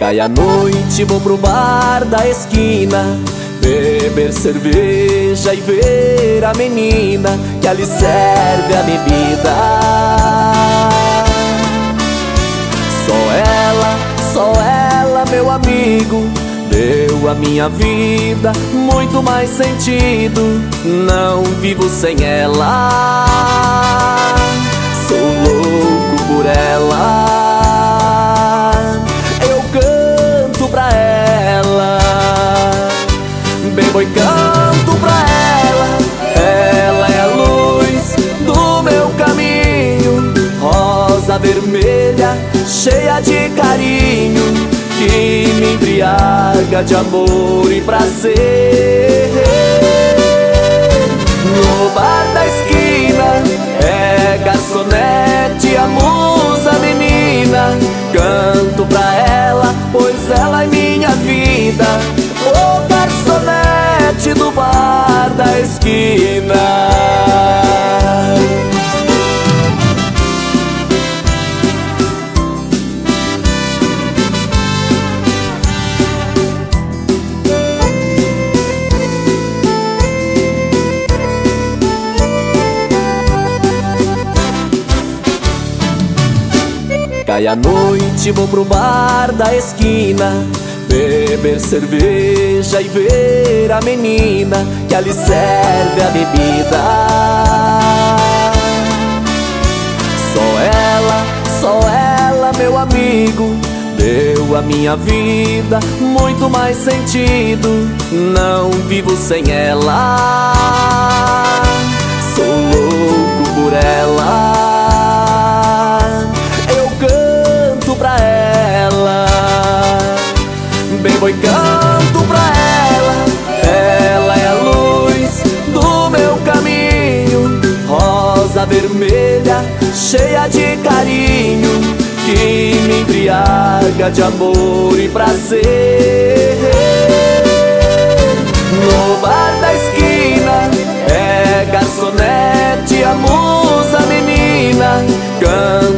Cai a noite, vou pro bar da esquina, beber cerveja e ver a menina que ali serve a bebida. Só ela, meu amigo, deu à minha vida muito mais sentido. Não vivo sem ela, sou louco por ela. Eu canto pra ela, bebo e canto pra ela. Ela é a luz do meu caminho, rosa vermelha, cheia de carinho, que me embriaga de amor e prazer. No bar da esquina é garçonete, a musa menina. Canto pra ela, pois ela é minha vida. O garçonete do bar da esquina. Cai a noite, vou pro bar da esquina, beber cerveja e ver a menina que ali serve a bebida. Só ela, meu amigo, deu à minha vida muito mais sentido. Não vivo sem ela, sou louco por ela. Pra ela, bebo e canto pra ela. Ela é a luz do meu caminho, rosa vermelha, cheia de carinho, que me embriaga de amor e prazer. No bar da esquina é garçonete, a musa menina. Canta